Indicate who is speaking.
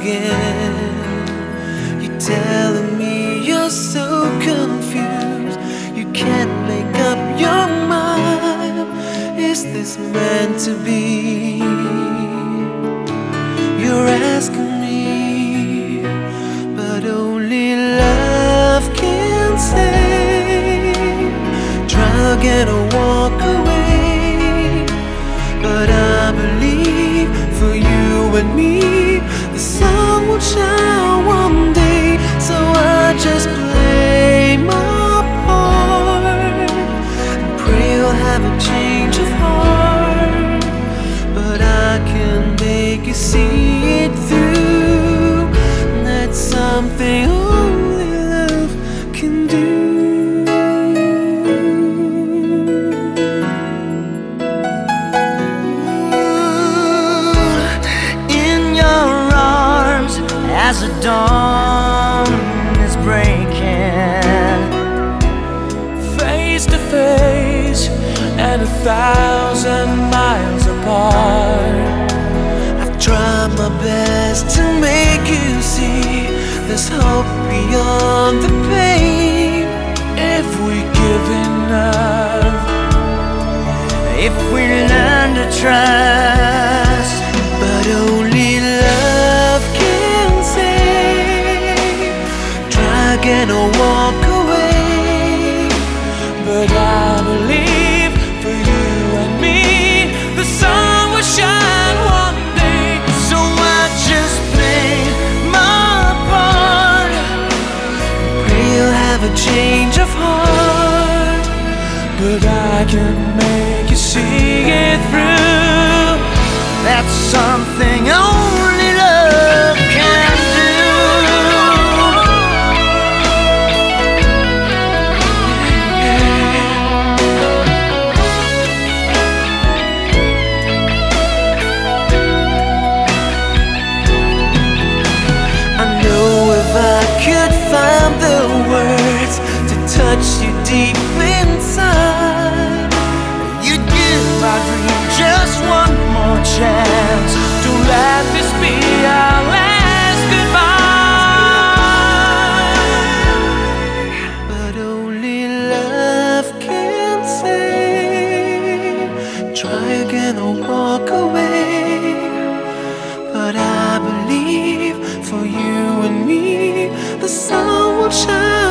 Speaker 1: again. You're telling me you're so confused, you can't make up your mind. Is this meant to be? You're asking me, but only love can say. Try again or walk away, but I believe for you and me the sun will shine one day. So I just play my part and pray you'll have a change of heart. But I can make you see it through. That's something only love can do.
Speaker 2: As the dawn is breaking,
Speaker 3: face to face and 1,000 miles apart,
Speaker 1: I've tried my best to make you see there's hope beyond the pain.
Speaker 3: if we give enough,
Speaker 2: if we learn to trust.
Speaker 1: But only love can save. Try again or walk away,
Speaker 3: but I believe for you and me the sun will shine one day.
Speaker 2: So I just play my part,
Speaker 1: pray you'll have a change of heart.
Speaker 3: But I can make you see it through.
Speaker 2: that's something only love can do.
Speaker 1: I know if I could find the words to touch you deep inside,
Speaker 2: You'd give our dream just one more chance.
Speaker 3: Don't let this be our last goodbye.
Speaker 1: but only love can save. Try again or walk away, but I believe for you and me the sun will shine